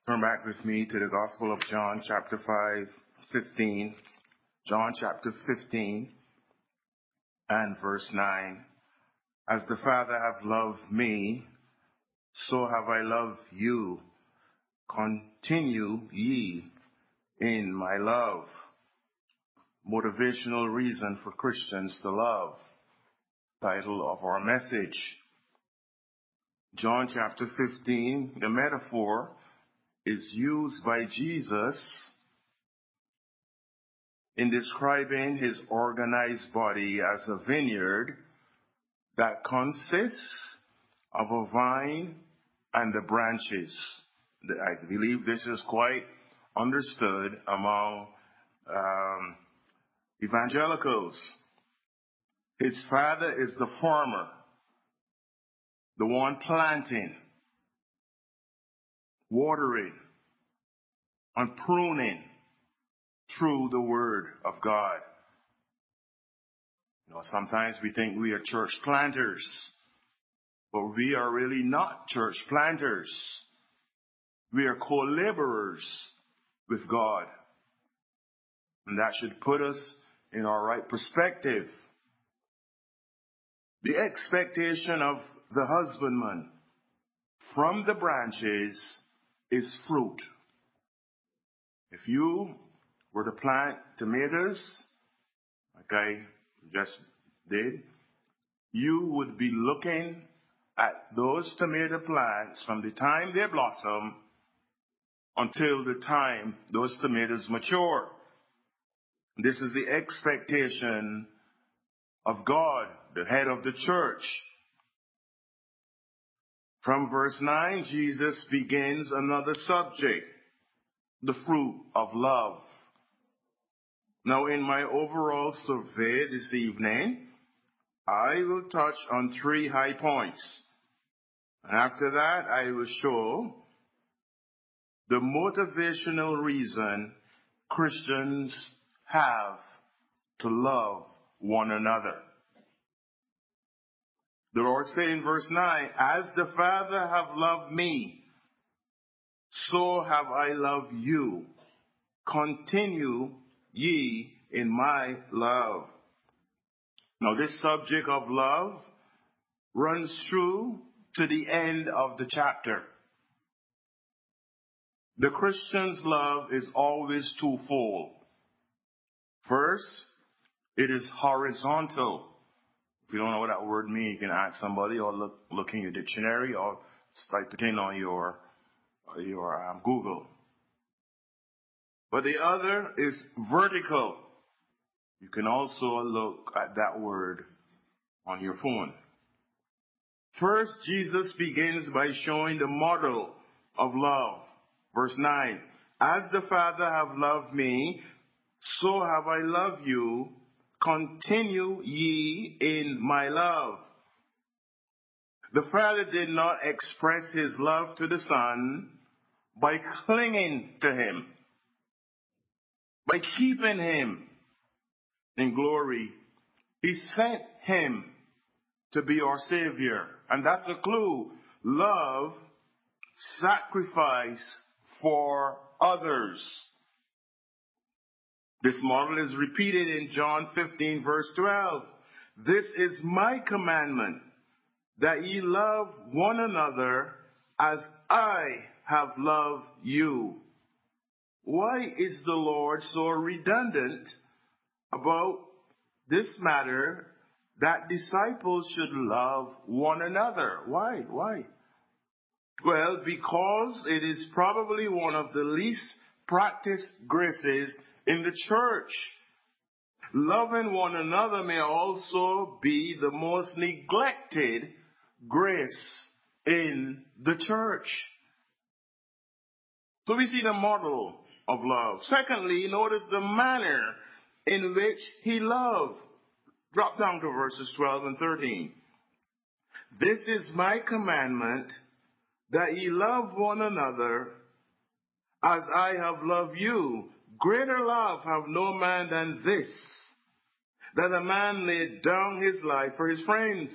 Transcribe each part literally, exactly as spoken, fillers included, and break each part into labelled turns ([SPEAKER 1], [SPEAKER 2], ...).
[SPEAKER 1] Turn back with me to the Gospel of John, chapter five, fifteen. John chapter fifteen and verse nine. As the Father hath loved me, so have I loved you. Continue ye in my love. Motivational reason for Christians to love. Title of our message. John chapter fifteen, the metaphor is used by Jesus in describing his organized body as a vineyard that consists of a vine and the branches. I believe this is quite understood among um, evangelicals. His Father is the farmer, the one planting, watering, and pruning through the Word of God. You know, sometimes we think we are church planters, but we are really not church planters. We are co-laborers with God. And that should put us in our right perspective. The expectation of the husbandman from the branches is fruit. If you were to plant tomatoes, like I just did, you would be looking at those tomato plants from the time they blossom until the time those tomatoes mature. This is the expectation of God, the head of the church. From verse nine, Jesus begins another subject, the fruit of love. Now, in my overall survey this evening, I will touch on three high points. And after that, I will show the motivational reason Christians have to love one another. The Lord said in verse nine, as the Father hath loved me, so have I loved you. Continue ye in my love. Now this subject of love runs through to the end of the chapter. The Christian's love is always twofold. First, it is horizontal. If you don't know what that word means, you can ask somebody or look, look in your dictionary or type it in on your, your um, Google. But the other is vertical. You can also look at that word on your phone. First, Jesus begins by showing the model of love. Verse nine, as the Father hath loved me, so have I loved you. Continue ye in my love. The Father did not express his love to the Son by clinging to him, by keeping him in glory. He sent him to be our Savior. And that's a clue. Love, sacrifice for others. This model is repeated in John fifteen, verse twelve. This is my commandment, that ye love one another as I have loved you. Why is the Lord so redundant about this matter that disciples should love one another? Why? Why? Well, because it is probably one of the least practiced graces in the church. Loving one another may also be the most neglected grace in the church. So we see the model of love. Secondly, notice the manner in which he loved. Drop down to verses twelve and thirteen. This is my commandment, that ye love one another as I have loved you. Greater love have no man than this, that a man laid down his life for his friends.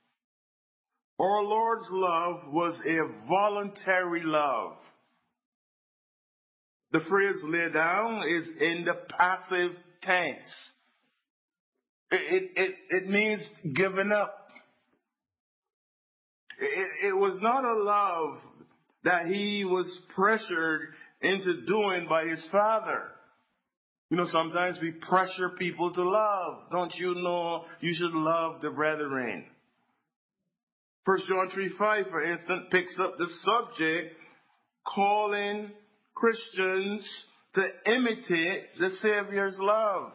[SPEAKER 1] Our Lord's love was a voluntary love. The phrase lay down is in the passive tense. It, it, it means giving up. It, it was not a love that he was pressured into doing by his father. You know, sometimes we pressure people to love. Don't you know you should love the brethren? First John three five, for instance, picks up the subject, calling Christians to imitate the Savior's love.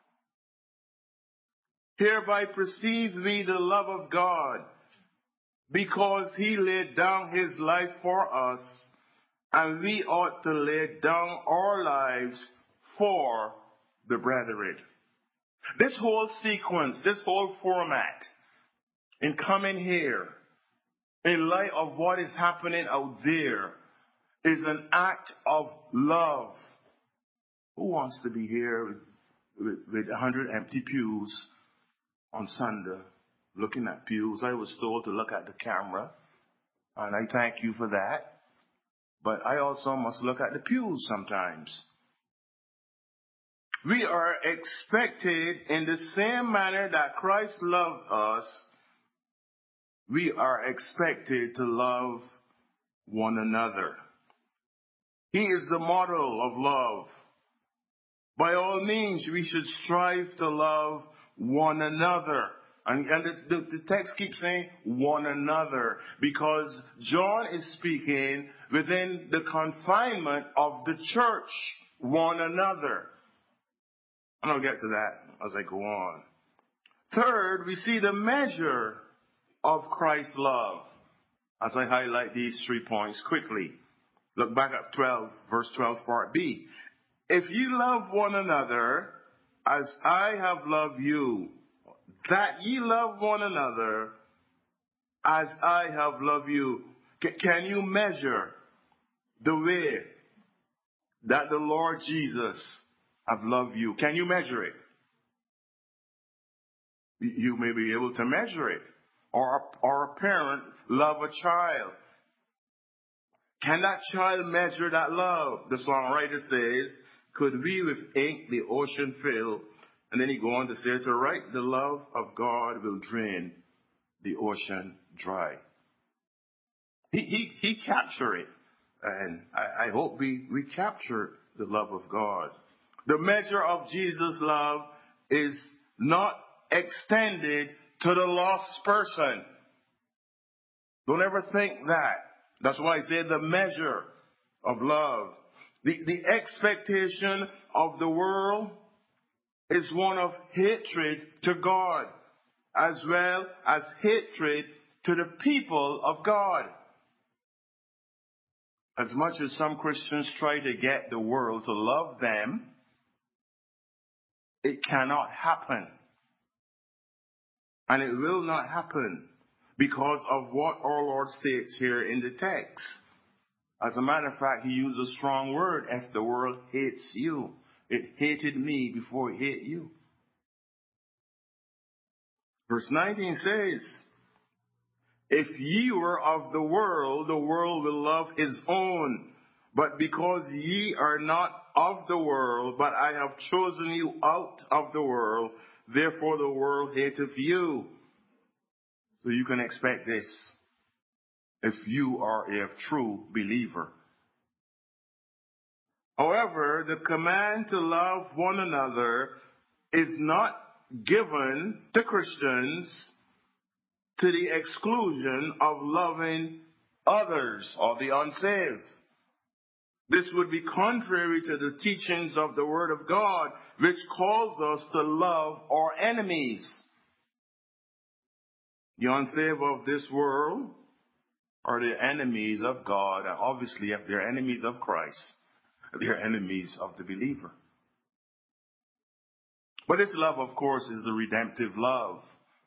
[SPEAKER 1] Hereby perceive we the love of God, because he laid down his life for us, and we ought to lay down our lives for the brethren. This whole sequence, this whole format, in coming here, in light of what is happening out there, is an act of love. Who wants to be here with, with, with one hundred empty pews on Sunday, looking at pews? I was told to look at the camera, and I thank you for that. But I also must look at the pews sometimes. We are expected, in the same manner that Christ loved us, we are expected to love one another. He is the model of love. By all means, we should strive to love one another. And, and the, the, the text keeps saying one another, because John is speaking within the confinement of the church, one another. And I'll get to that as I go on. Third, we see the measure of Christ's love. As I highlight these three points quickly. Look back at twelve, verse twelve, part B. If you love one another as I have loved you, that ye love one another as I have loved you. C- can you measure the way that the Lord Jesus have loved you? Can you measure it? You may be able to measure it. Or, or a parent love a child. Can that child measure that love? The songwriter says, could we with ink the ocean fill? And then he go on to say, to write the love of God will drain the ocean dry. He, he, he captured it. And I, I hope we, we capture the love of God. The measure of Jesus' love is not extended to the lost person. Don't ever think that. That's why I say the measure of love. The, the expectation of the world is one of hatred to God, as well as hatred to the people of God. As much as some Christians try to get the world to love them, it cannot happen. And it will not happen because of what our Lord states here in the text. As a matter of fact, he used a strong word. If the world hates you, it hated me before it hate you. Verse nineteen says, if ye were of the world, the world will love his own. But because ye are not of the world, but I have chosen you out of the world, therefore the world hateth you. So you can expect this if you are a true believer. However, the command to love one another is not given to Christians to the exclusion of loving others or the unsaved. This would be contrary to the teachings of the Word of God, which calls us to love our enemies. The unsaved of this world are the enemies of God, and obviously if they're enemies of Christ, they're enemies of the believer. But this love, of course, is a redemptive love.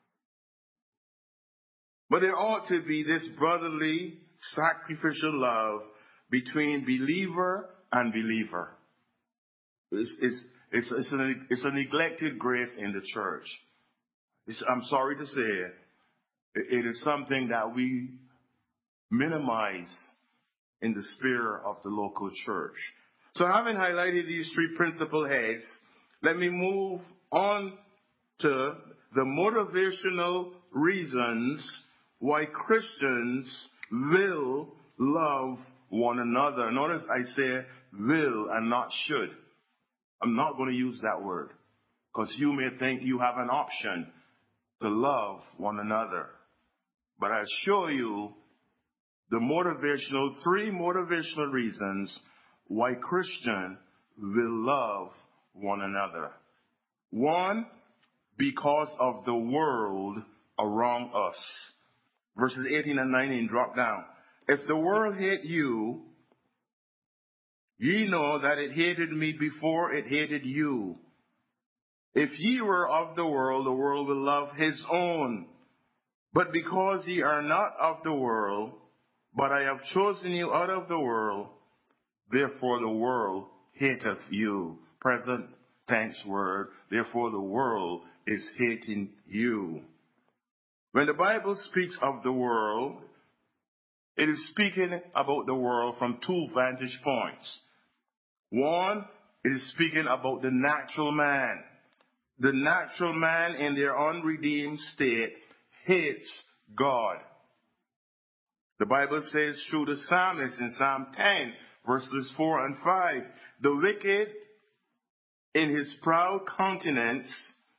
[SPEAKER 1] But there ought to be this brotherly, sacrificial love between believer and believer. It's, it's, it's, it's, a, it's a neglected grace in the church. It's, I'm sorry to say it. It is something that we minimize in the sphere of the local church. So having highlighted these three principal heads, let me move on to the motivational reasons why Christians will love one another. Notice I say will and not should. I'm not going to use that word because you may think you have an option to love one another. But I show you the motivational, three motivational reasons why Christian will love one another. One, because of the world around us. Verses eighteen and nineteen drop down. If the world hate you, ye know that it hated me before it hated you. If ye were of the world, the world will love his own. But because ye are not of the world, but I have chosen you out of the world, therefore the world hateth you. Present tense word. Therefore the world is hating you. When the Bible speaks of the world, it is speaking about the world from two vantage points. One, it is speaking about the natural man. The natural man in their unredeemed state hates God. The Bible says through the psalmist in Psalm ten, verses four and five, the wicked in his proud countenance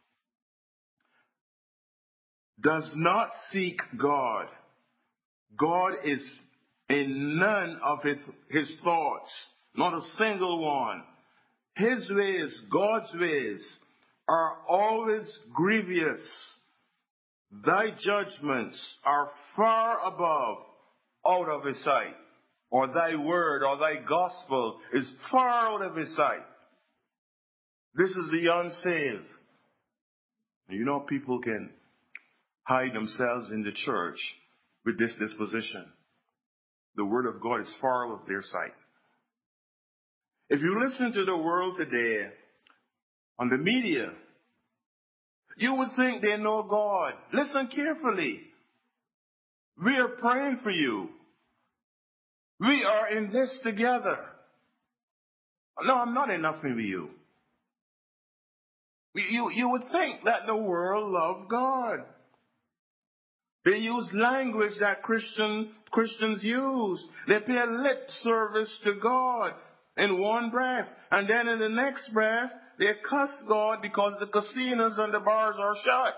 [SPEAKER 1] does not seek God. God is in none of his, his thoughts, not a single one. His ways, God's ways, are always grievous. Thy judgments are far above, out of his sight. Or thy word or thy gospel is far out of his sight. This is the unsaved. You know, people can hide themselves in the church with this disposition. The word of God is far out of their sight. If you listen to the world today on the media, you would think they know God. Listen carefully. We are praying for you. We are in this together. No, I'm not enough with you. You, you would think that the world loved God. They use language that Christian, Christians use. They pay lip service to God in one breath. And then in the next breath, they cuss God because the casinos and the bars are shut.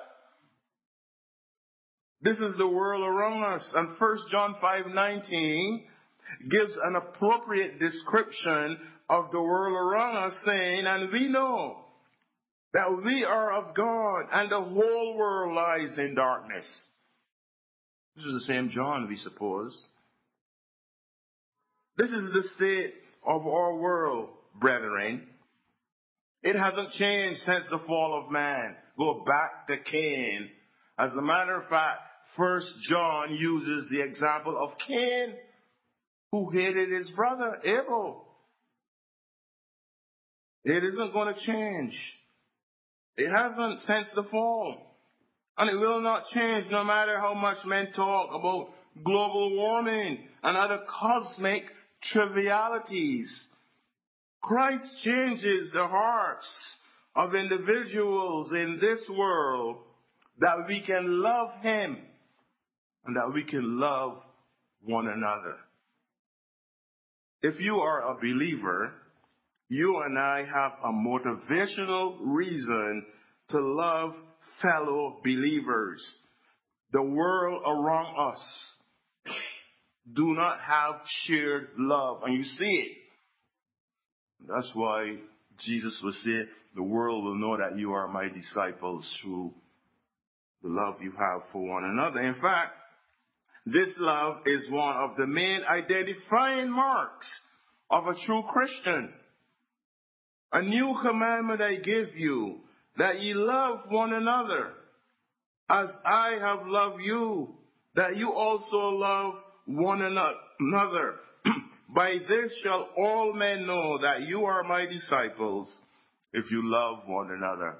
[SPEAKER 1] This is the world around us. And First John five nineteen gives an appropriate description of the world around us, saying, and we know that we are of God, and the whole world lies in darkness. This is the same John, we suppose. This is the state of our world, brethren. It hasn't changed since the fall of man. Go back to Cain. As a matter of fact, First John uses the example of Cain, who hated his brother Abel. It isn't going to change. It hasn't since the fall. And it will not change no matter how much men talk about global warming and other cosmic trivialities. Christ changes the hearts of individuals in this world that we can love him and that we can love one another. If you are a believer, you and I have a motivational reason to love fellow believers. The world around us do not have shared love, and you see it. That's why Jesus will say, the world will know that you are my disciples through the love you have for one another. In fact, this love is one of the main identifying marks of a true Christian. A new commandment I give you, that ye love one another, as I have loved you, that you also love one another. By this shall all men know that you are my disciples, if you love one another.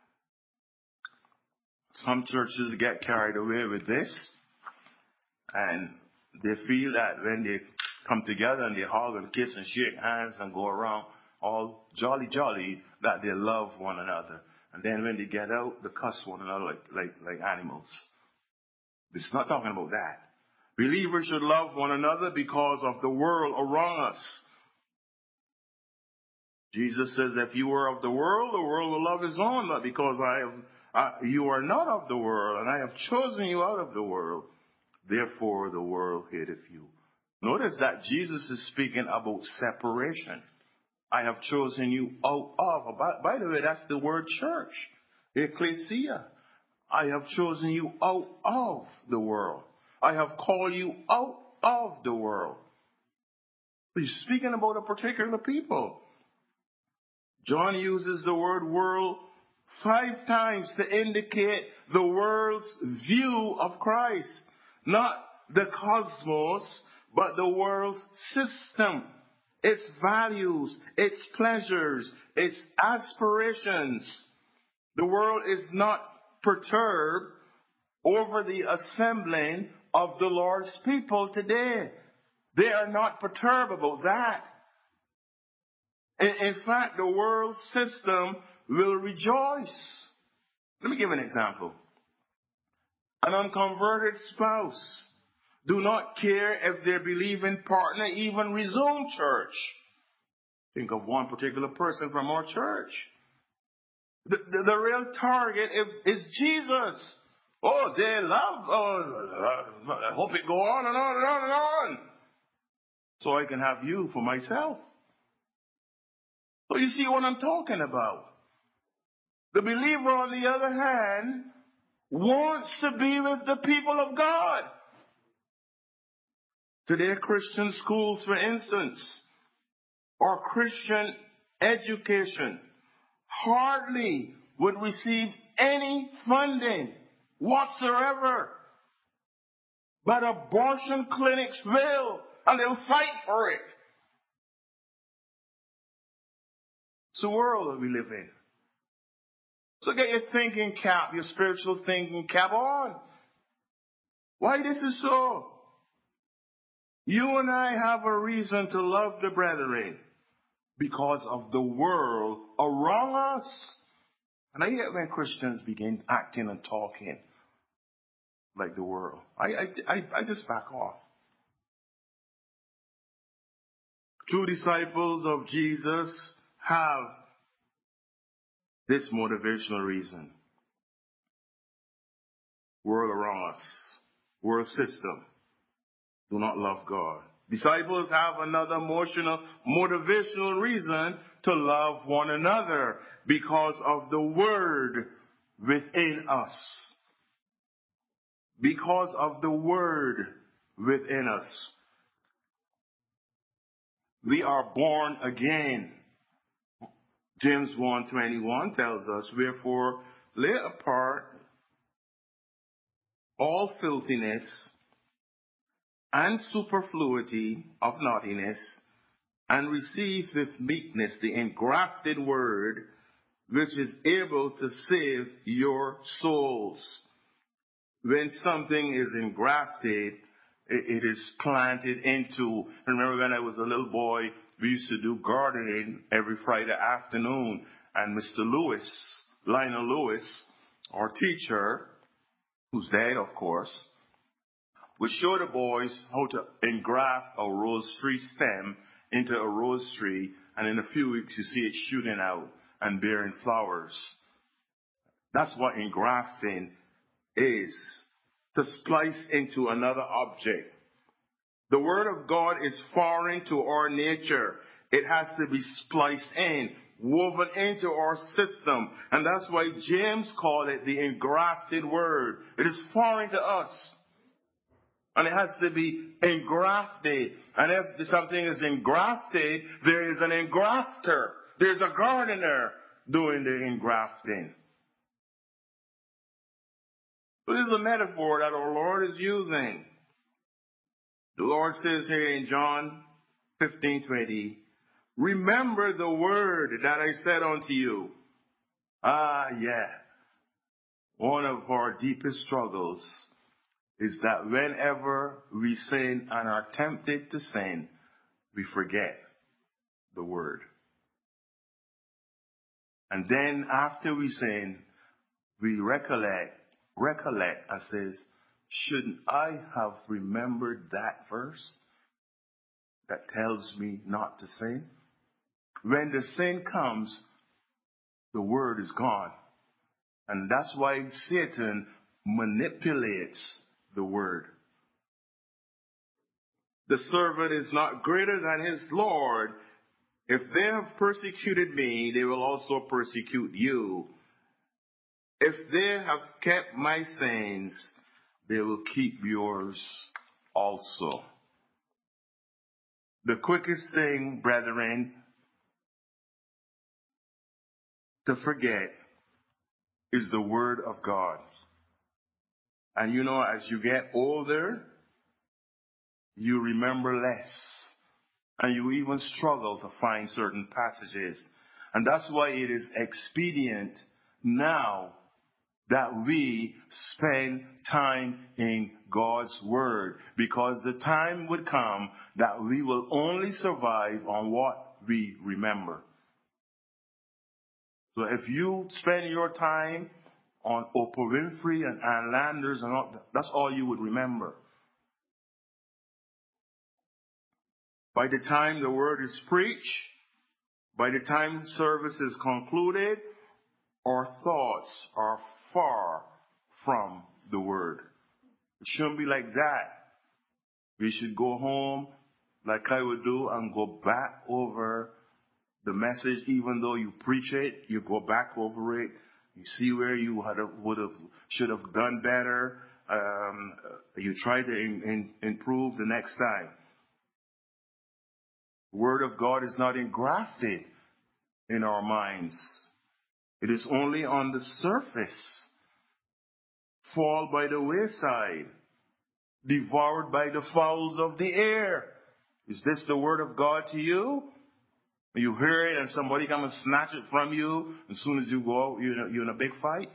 [SPEAKER 1] Some churches get carried away with this, and they feel that when they come together and they hug and kiss and shake hands and go around all jolly jolly that they love one another. And then when they get out, they cuss one another like, like, like animals. It's not talking about that. Believers should love one another because of the world around us. Jesus says, if you were of the world, the world will love his own, but because I have, I, you are not of the world, and I have chosen you out of the world, therefore the world hateth you. Notice that Jesus is speaking about separation. I have chosen you out of. By, by the way, that's the word church. Ecclesia. I have chosen you out of the world. I have called you out of the world. He's speaking about a particular people. John uses the word world five times to indicate the world's view of Christ. Not the cosmos, but the world's system, its values, its pleasures, its aspirations. The world is not perturbed over the assembling of the Lord's people today. They are not perturbed about that. In, in fact, the world system will rejoice. Let me give an example. An unconverted spouse do not care if their believing partner even resume church. Think of one particular person from our church. The, the, the real target is, is Jesus. Oh, they love, oh, I hope it go on and on and on and on. So I can have you for myself. So you see what I'm talking about. The believer, on the other hand, wants to be with the people of God. Today, Christian schools, for instance, or Christian education, hardly would receive any funding whatsoever. But abortion clinics will, and they'll fight for it. It's the world that we live in. So get your thinking cap, your spiritual thinking cap on. Why this is so? You and I have a reason to love the brethren because of the world around us. And I hate when Christians begin acting and talking like the world. I, I, I, I just back off. True disciples of Jesus have this motivational reason. World around us, world system, do not love God. Disciples have another emotional, motivational reason to love one another because of the word within us. Because of the word within us. We are born again. James one twenty-one tells us, wherefore lay apart all filthiness and superfluity of naughtiness, and receive with meekness the engrafted word, which is able to save your souls. When something is engrafted, it is planted into. Remember when I was a little boy, we used to do gardening every Friday afternoon, and Mister Lewis, Lionel Lewis, our teacher, who's dead, of course, would show the boys how to engraft a rose tree stem into a rose tree, and in a few weeks you see it shooting out and bearing flowers. That's what engrafting is, to splice into another object. The Word of God is foreign to our nature. It has to be spliced in, woven into our system. And that's why James called it the engrafted Word. It is foreign to us. And it has to be engrafted. And if something is engrafted, there is an engrafter. There's a gardener doing the engrafting. This is a metaphor that our Lord is using. The Lord says here in John fifteen twenty, remember the word that I said unto you. Ah, yeah. One of our deepest struggles is that whenever we sin and are tempted to sin, we forget the word. And then after we sin, we recollect, recollect and says, shouldn't I have remembered that verse that tells me not to sin? When the sin comes, the word is gone. And that's why Satan manipulates the word. The servant is not greater than his Lord. If they have persecuted me, they will also persecute you. If they have kept my sayings, they will keep yours also. The quickest thing, brethren, to forget is the word of God. And you know, as you get older, you remember less. And you even struggle to find certain passages. And that's why it is expedient now that we spend time in God's word. Because the time would come that we will only survive on what we remember. So if you spend your time on Oprah Winfrey and Ann Landers, and all, that's all you would remember. By the time the word is preached, by the time service is concluded, our thoughts are far from the word. It shouldn't be like that. We should go home, like I would do, and go back over the message. Even though you preach it, you go back over it. You see where you had a, would have, should have done better. Um, you try to in, in, improve the next time. The word of God is not engrafted in our minds. It is only on the surface, fall by the wayside, devoured by the fowls of the air. Is this the word of God to you? You hear it and somebody come and snatch it from you. As soon as you go out, you're in a big fight.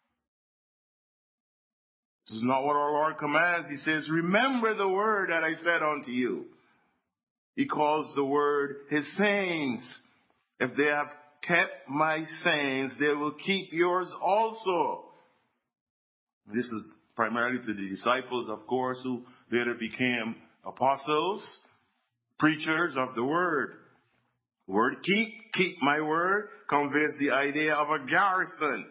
[SPEAKER 1] This is not what our Lord commands. He says, remember the word that I said unto you. He calls the word his sayings. If they have kept my sayings, they will keep yours also. This is primarily to the disciples, of course, who later became apostles, preachers of the word. Word keep, keep my word, conveys the idea of a garrison.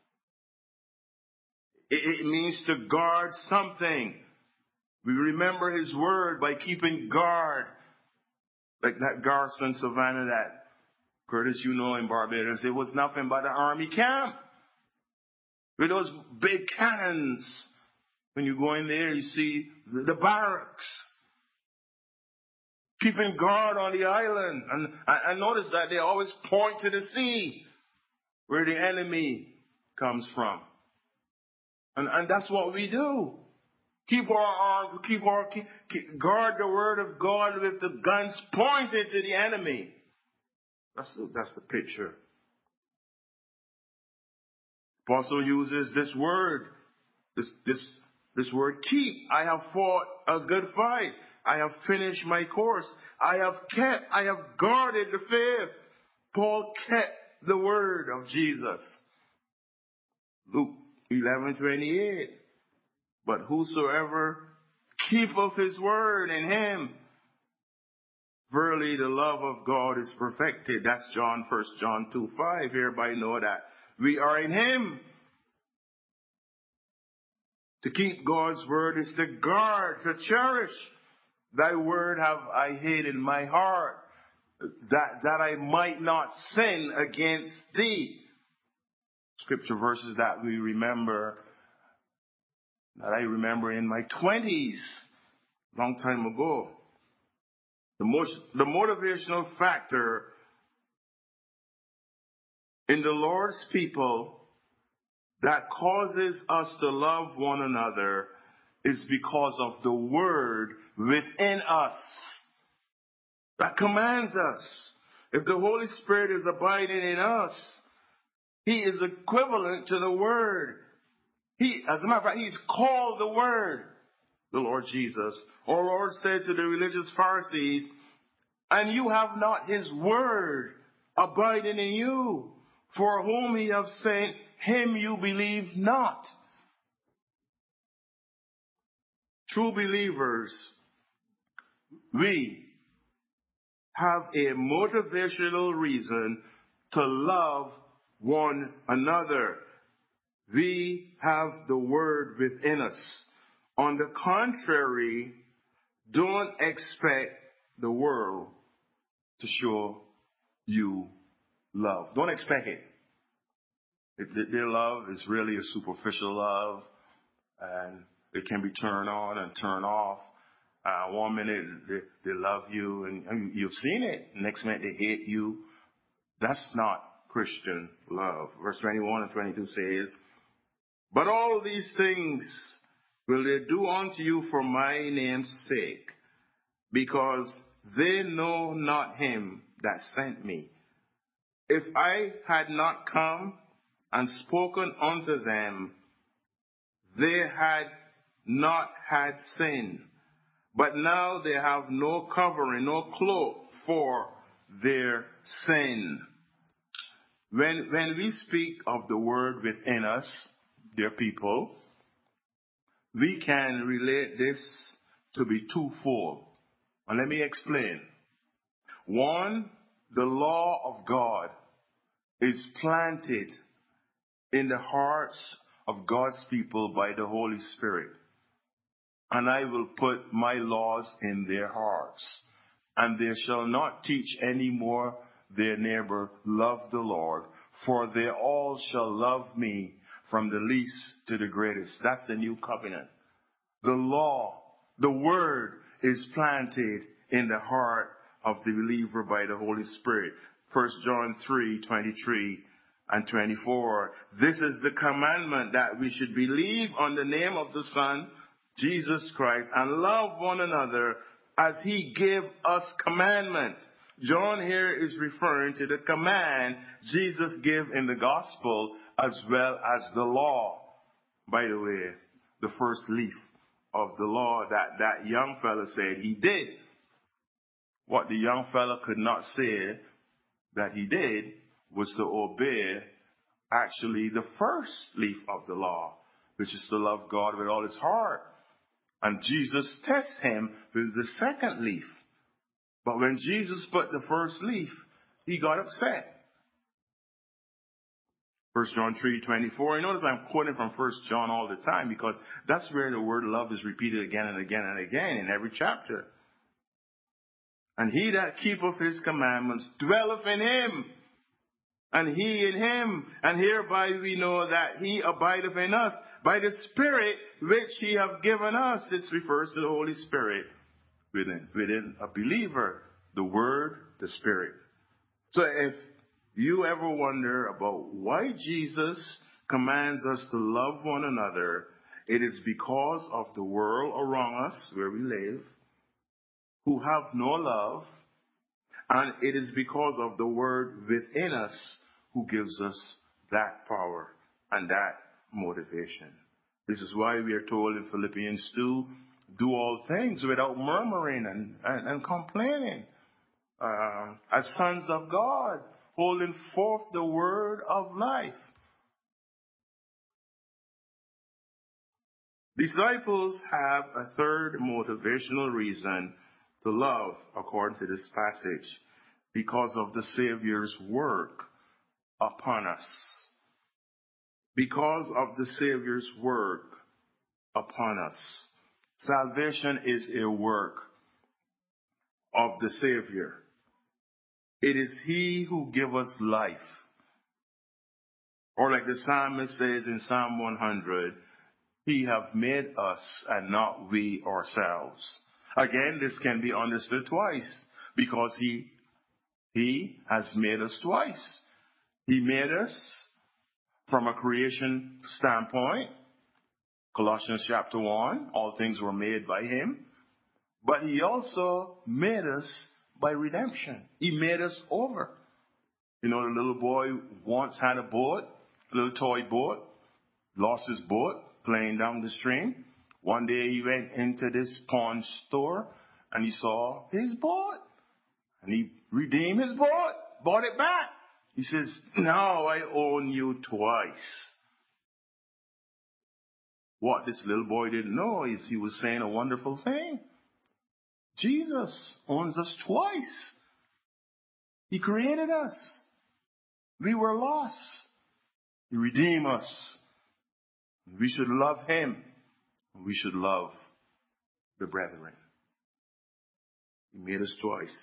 [SPEAKER 1] It, it means to guard something. We remember his word by keeping guard. Like that garrison Savannah that Curtis, you know, in Barbados, it was nothing but an army camp. With those big cannons. When you go in there, you see the, the barracks. Keeping guard on the island. And I, I noticed that they always point to the sea where the enemy comes from. And, and that's what we do. Keep our arm, keep our, keep, keep, guard the word of God with the guns pointed to the enemy. That's the, that's the picture. Apostle uses this word, this, this, this word keep. I have fought a good fight. I have finished my course. I have kept, I have guarded the faith. Paul kept the word of Jesus. Luke eleven twenty-eight. But whosoever keepeth his word in him, verily the love of God is perfected. That's John, First John two five. Hereby know that we are in him. To keep God's word is to guard, to cherish. Thy word have I hid in my heart, that, that I might not sin against thee. Scripture verses that we remember, that I remember in my twenties, long time ago. The most, the motivational factor in the Lord's people that causes us to love one another is because of the word within us that commands us. If the Holy Spirit is abiding in us, he is equivalent to the word. He, as a matter of fact, he's called the word, the Lord Jesus. Our Lord said to the religious Pharisees, and you have not his word abiding in you. For whom he hath sent, him you believe not. True believers, we have a motivational reason to love one another. We have the word within us. On the contrary, don't expect the world to show you love. Don't expect it. If their love is really a superficial love, and it can be turned on and turned off. Uh, one minute they, they love you, and, and you've seen it. Next minute they hate you. That's not Christian love. Verse twenty-one and twenty-two says, but all these things will they do unto you for my name's sake, because they know not him that sent me. If I had not come and spoken unto them, they had not had sin. But now they have no covering, no cloak for their sin. When, when we speak of the word within us, dear people, we can relate this to be twofold. And let me explain. One, the law of God is planted in the hearts of God's people by the Holy Spirit. And I will put my laws in their hearts. And they shall not teach any more their neighbor, love the Lord, for they all shall love me from the least to the greatest. That's the new covenant. The law, the word is planted in the heart of the believer by the Holy Spirit. First John three, twenty-three and twenty-four. This is the commandment, that we should believe on the name of the Son, Jesus Christ, and love one another as he gave us commandment. John here is referring to the command Jesus gave in the gospel as well as the law. By the way, the first leaf of the law that that young fella said he did. What the young fella could not say that he did was to obey actually the first leaf of the law, which is to love God with all his heart. And Jesus tests him with the second leaf. But when Jesus put the first leaf, he got upset. First John three, twenty-four. You notice I'm quoting from First John all the time, because that's where the word love is repeated again and again and again in every chapter. And he that keepeth his commandments dwelleth in him, and he in him. And hereby we know that he abideth in us by the Spirit which he hath given us. It refers to the Holy Spirit within, within a believer. The Word, the Spirit. So if you ever wonder about why Jesus commands us to love one another, it is because of the world around us where we live, who have no love, and it is because of the word within us who gives us that power and that motivation. This is why we are told in Philippians two, do all things without murmuring and, and, and complaining, uh, as sons of God, holding forth the word of life. Disciples have a third motivational reason to love, according to this passage, because of the Savior's work upon us. Because of the Savior's work upon us. Salvation is a work of the Savior. It is he who gives us life. Or like the psalmist says in Psalm one hundred, he hath made us and not we ourselves. Again, this can be understood twice, because he, he has made us twice. He made us from a creation standpoint. Colossians chapter one, all things were made by him. But he also made us by redemption. He made us over. You know, the little boy once had a boat, a little toy boat, lost his boat playing down the stream. One day he went into this pawn store and he saw his boat. And he redeemed his boat, bought it back. He says, now I own you twice. What this little boy didn't know is he was saying a wonderful thing. Jesus owns us twice. He created us. We were lost. He redeemed us. We should love him. We should love the brethren. He made us twice.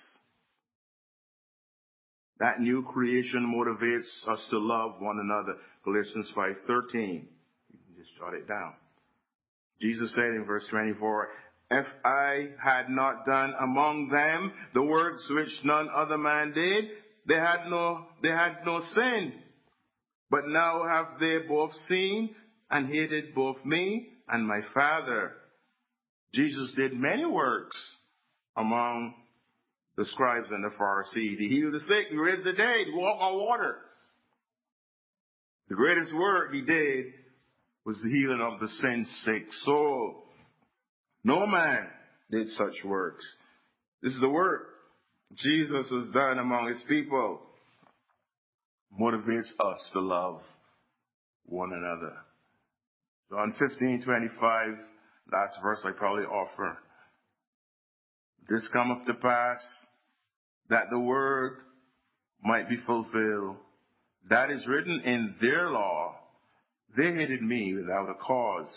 [SPEAKER 1] That new creation motivates us to love one another. Galatians five thirteen. You can just jot it down. Jesus said in verse twenty-four, if I had not done among them the works which none other man did, they had no, they had no sin. But now have they both seen and hated both me and my Father. Jesus did many works among the scribes and the Pharisees. He healed the sick, he raised the dead, he walked on water. The greatest work he did was the healing of the sin-sick soul. No man did such works. This is the work Jesus has done among his people. Motivates us to love one another. John fifteen twenty-five, last verse I probably offer. This cometh to pass, that the word might be fulfilled, that is written in their law, they hated me without a cause.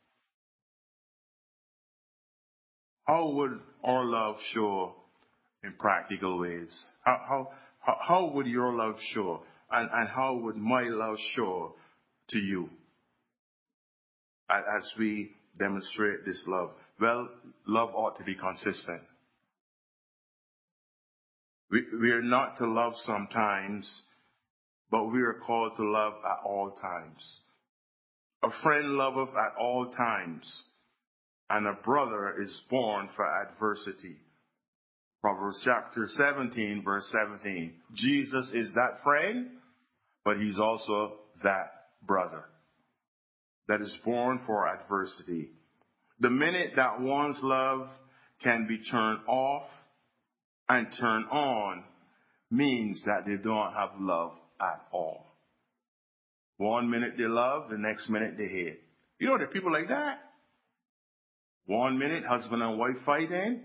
[SPEAKER 1] How would our love show in practical ways? How, how, how would your love show? And, and how would my love show to you as we demonstrate this love? Well, love ought to be consistent. We, we are not to love sometimes, but we are called to love at all times. A friend loveth at all times, and a brother is born for adversity. Proverbs chapter seventeen, verse seventeen. Jesus is that friend, but he's also that brother that is born for adversity. The minute that one's love can be turned off and turned on means that they don't have love at all. One minute they love, the next minute they hate. You know, there are people like that. One minute, husband and wife fighting.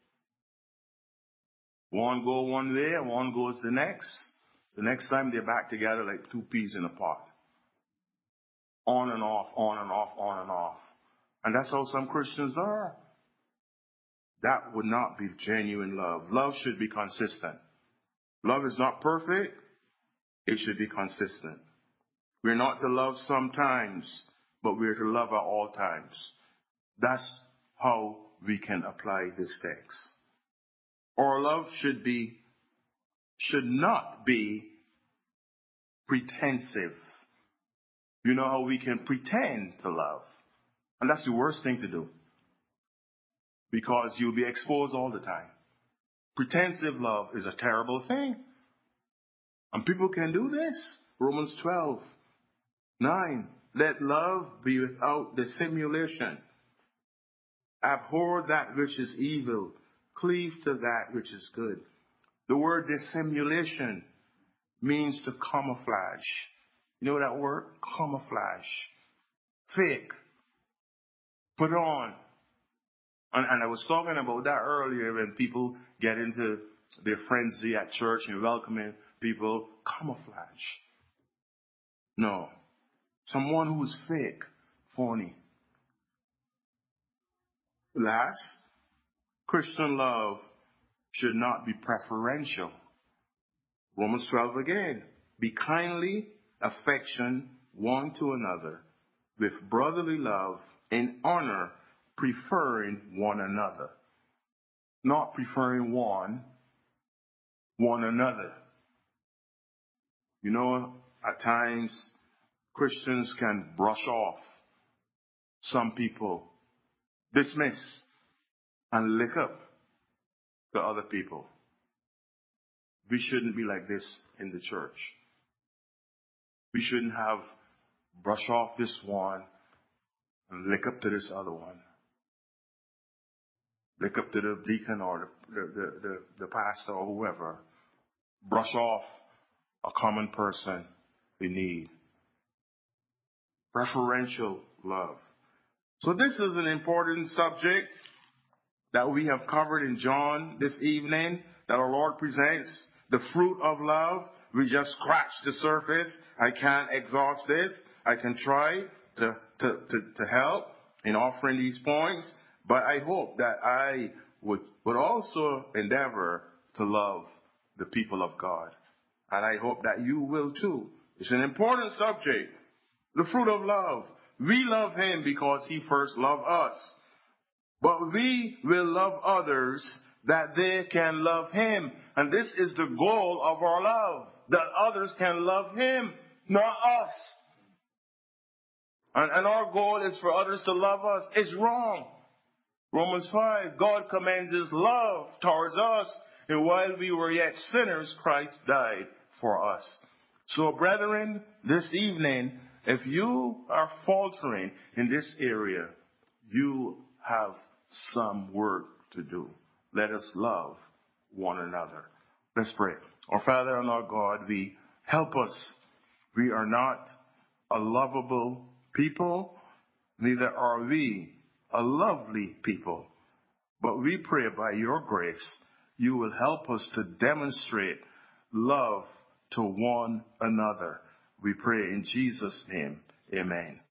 [SPEAKER 1] One go one way and one goes the next. The next time they're back together like two peas in a pot. On and off, on and off, on and off. And that's how some Christians are. That would not be genuine love. Love should be consistent. Love is not perfect. It should be consistent. We're not to love sometimes, but we're to love at all times. That's how we can apply this text. Our love should be, should not be pretensive. You know how we can pretend to love. And that's the worst thing to do. Because you'll be exposed all the time. Pretensive love is a terrible thing. And people can do this. Romans twelve, nine. Let love be without dissimulation. Abhor that which is evil. Cleave to that which is good. The word dissimulation means to camouflage. You know that word? Camouflage. Fake. Put on. And, and I was talking about that earlier when people get into their frenzy at church and welcoming people. Camouflage. No. Someone who is fake. Phony. Last, Christian love should not be preferential. Romans twelve again. Be kindly affection one to another with brotherly love in honor, preferring one another. Not preferring one, one another. You know, at times Christians can brush off some people, dismiss, and lick up the other people. We shouldn't be like this in the church. We shouldn't have brush off this one and lick up to this other one. look up to the deacon or the, the, the, the, the pastor or whoever. Brush off a common person in need. Preferential love. So this is an important subject that we have covered in John this evening, that our Lord presents, the fruit of love. We just scratched the surface. I can't exhaust this. I can try to, to, to, to help in offering these points, but I hope that I would, would also endeavor to love the people of God. And I hope that you will too. It's an important subject. The fruit of love. We love Him because He first loved us. But we will love others that they can love Him. And this is the goal of our love. That others can love Him, not us. And, and our goal is for others to love us. It's wrong. Romans five, God commends His love towards us. And while we were yet sinners, Christ died for us. So, brethren, this evening, if you are faltering in this area, you have some work to do. Let us love one another. Let's pray. Our Father and our God, we help us. We are not a lovable people, neither are we a lovely people. But we pray by your grace, you will help us to demonstrate love to one another. We pray in Jesus' name. Amen.